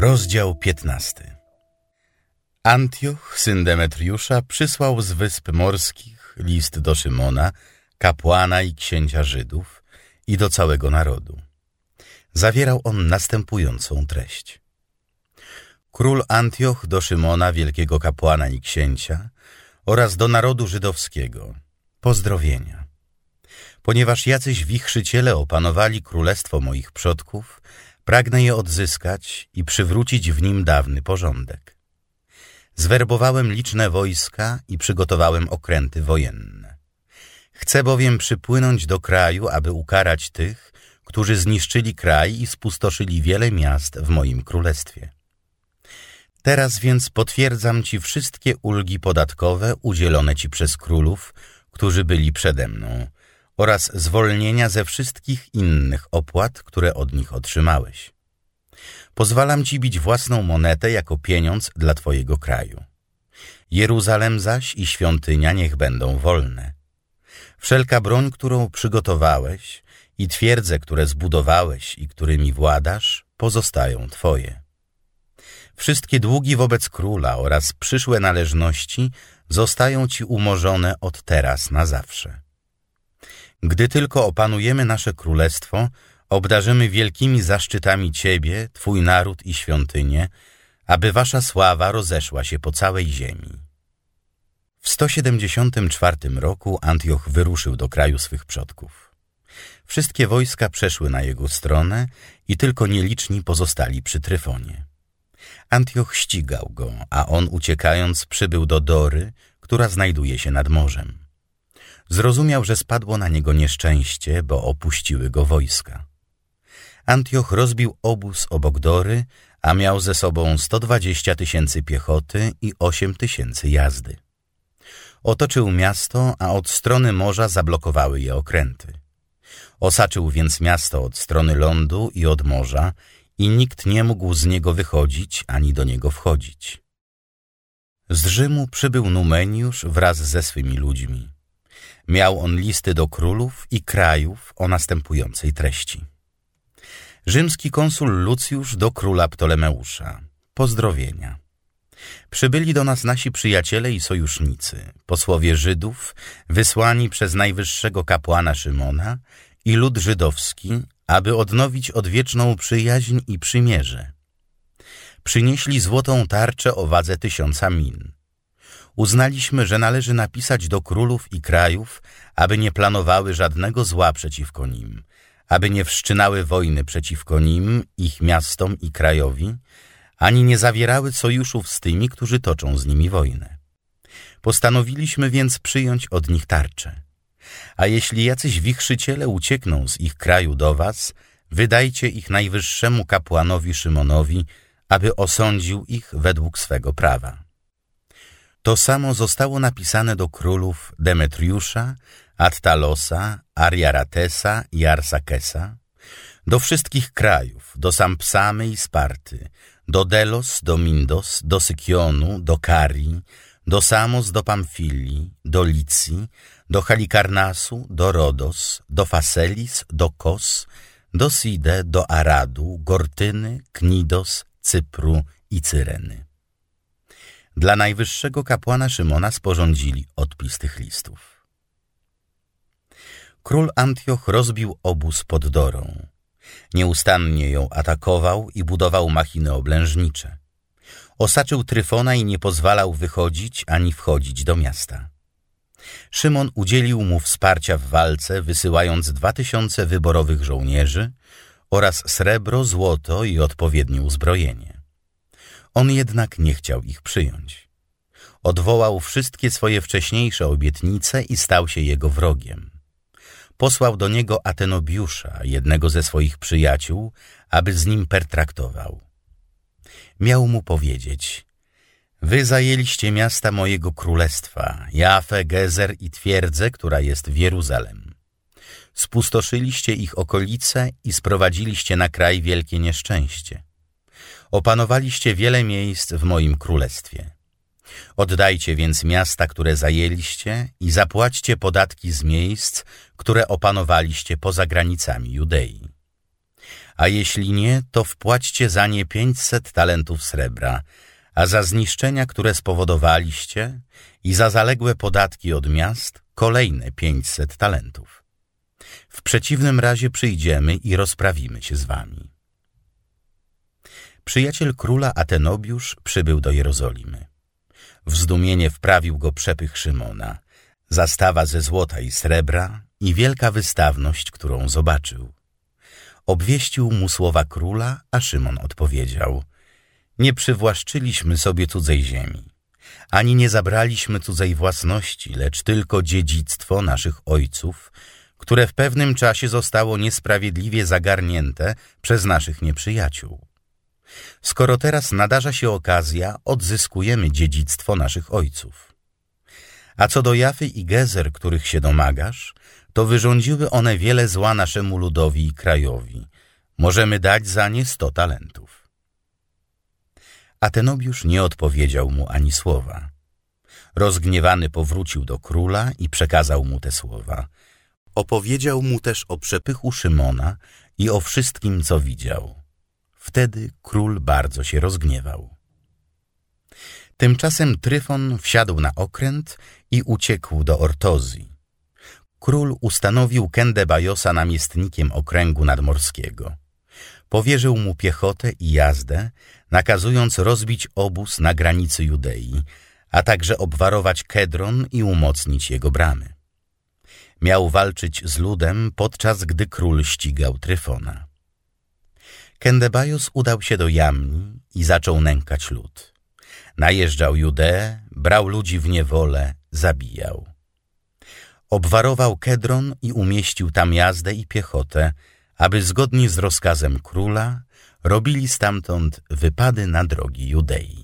Rozdział 15. Antioch, syn Demetriusza, przysłał z wysp morskich list do Szymona, kapłana i księcia Żydów, i do całego narodu. Zawierał on następującą treść. Król Antioch do Szymona, wielkiego kapłana i księcia, oraz do narodu żydowskiego. Pozdrowienia. Ponieważ jacyś wichrzyciele opanowali królestwo moich przodków, pragnę je odzyskać i przywrócić w nim dawny porządek. Zwerbowałem liczne wojska i przygotowałem okręty wojenne. Chcę bowiem przypłynąć do kraju, aby ukarać tych, którzy zniszczyli kraj i spustoszyli wiele miast w moim królestwie. Teraz więc potwierdzam ci wszystkie ulgi podatkowe udzielone ci przez królów, którzy byli przede mną, oraz zwolnienia ze wszystkich innych opłat, które od nich otrzymałeś. Pozwalam ci bić własną monetę jako pieniądz dla twojego kraju. Jeruzalem zaś i świątynia niech będą wolne. Wszelka broń, którą przygotowałeś, i twierdze, które zbudowałeś i którymi władasz, pozostają twoje. Wszystkie długi wobec króla oraz przyszłe należności zostają ci umorzone od teraz na zawsze. Gdy tylko opanujemy nasze królestwo, obdarzymy wielkimi zaszczytami ciebie, twój naród i świątynię, aby wasza sława rozeszła się po całej ziemi. W 174 roku Antioch wyruszył do kraju swych przodków. Wszystkie wojska przeszły na jego stronę i tylko nieliczni pozostali przy Tryfonie. Antioch ścigał go, a on uciekając przybył do Dory, która znajduje się nad morzem. Zrozumiał, że spadło na niego nieszczęście, bo opuściły go wojska. Antioch rozbił obóz obok Dory, a miał ze sobą 120 000 piechoty i 8 000 jazdy. Otoczył miasto, a od strony morza zablokowały je okręty. Osaczył więc miasto od strony lądu i od morza i nikt nie mógł z niego wychodzić ani do niego wchodzić. Z Rzymu przybył Numeniusz wraz ze swymi ludźmi. Miał on listy do królów i krajów o następującej treści. Rzymski konsul Lucjusz do króla Ptolemeusza. Pozdrowienia. Przybyli do nas nasi przyjaciele i sojusznicy, posłowie Żydów, wysłani przez najwyższego kapłana Szymona i lud żydowski, aby odnowić odwieczną przyjaźń i przymierze. Przynieśli złotą tarczę o wadze 1000 min. Uznaliśmy, że należy napisać do królów i krajów, aby nie planowały żadnego zła przeciwko nim, aby nie wszczynały wojny przeciwko nim, ich miastom i krajowi, ani nie zawierały sojuszów z tymi, którzy toczą z nimi wojnę. Postanowiliśmy więc przyjąć od nich tarczę. A jeśli jacyś wichrzyciele uciekną z ich kraju do was, wydajcie ich najwyższemu kapłanowi Szymonowi, aby osądził ich według swego prawa. To samo zostało napisane do królów Demetriusza, Attalosa, Ariaratesa i Arsakesa, do wszystkich krajów, do Sampsamy i Sparty, do Delos, do Mindos, do Sykionu, do Karii, do Samos, do Pamfilii, do Licji, do Halikarnasu, do Rodos, do Faselis, do Kos, do Side, do Aradu, Gortyny, Knidos, Cypru i Cyreny. Dla najwyższego kapłana Szymona sporządzili odpis tych listów. Król Antioch rozbił obóz pod Dorą. Nieustannie ją atakował i budował machiny oblężnicze. Osaczył Tryfona i nie pozwalał wychodzić ani wchodzić do miasta. Szymon udzielił mu wsparcia w walce, wysyłając 2000 wyborowych żołnierzy oraz srebro, złoto i odpowiednie uzbrojenie. On jednak nie chciał ich przyjąć. Odwołał wszystkie swoje wcześniejsze obietnice i stał się jego wrogiem. Posłał do niego Atenobiusza, jednego ze swoich przyjaciół, aby z nim pertraktował. Miał mu powiedzieć: wy zajęliście miasta mojego królestwa, Jafę, Gezer i twierdzę, która jest w Jeruzalem. Spustoszyliście ich okolice i sprowadziliście na kraj wielkie nieszczęście. Opanowaliście wiele miejsc w moim królestwie. Oddajcie więc miasta, które zajęliście i zapłaćcie podatki z miejsc, które opanowaliście poza granicami Judei. a jeśli nie, to wpłaćcie za nie 500 talentów srebra, a za zniszczenia, które spowodowaliście i za zaległe podatki od miast kolejne 500 talentów. W przeciwnym razie przyjdziemy i rozprawimy się z wami. Przyjaciel króla Atenobiusz przybył do Jerozolimy. W zdumienie wprawił go przepych Szymona, zastawa ze złota i srebra i wielka wystawność, którą zobaczył. Obwieścił mu słowa króla, a Szymon odpowiedział: nie przywłaszczyliśmy sobie cudzej ziemi, ani nie zabraliśmy cudzej własności, lecz tylko dziedzictwo naszych ojców, które w pewnym czasie zostało niesprawiedliwie zagarnięte przez naszych nieprzyjaciół. Skoro teraz nadarza się okazja, odzyskujemy dziedzictwo naszych ojców. A co do Jafy i Gezer, których się domagasz, to wyrządziły one wiele zła naszemu ludowi i krajowi. Możemy dać za nie 100 talentów. Atenobiusz nie odpowiedział mu ani słowa. Rozgniewany powrócił do króla i przekazał mu te słowa. Opowiedział mu też o przepychu Szymona i o wszystkim, co widział. Wtedy król bardzo się rozgniewał. Tymczasem Tryfon wsiadł na okręt i uciekł do Ortozji. Król ustanowił Kendebajosa namiestnikiem okręgu nadmorskiego. Powierzył mu piechotę i jazdę, nakazując rozbić obóz na granicy Judei, a także obwarować Kedron i umocnić jego bramy. Miał walczyć z ludem, podczas gdy król ścigał Tryfona. Kendebajos udał się do Jamni i zaczął nękać lud. Najeżdżał Judeę, brał ludzi w niewolę, zabijał. Obwarował Kedron i umieścił tam jazdę i piechotę, aby zgodnie z rozkazem króla robili stamtąd wypady na drogi Judei.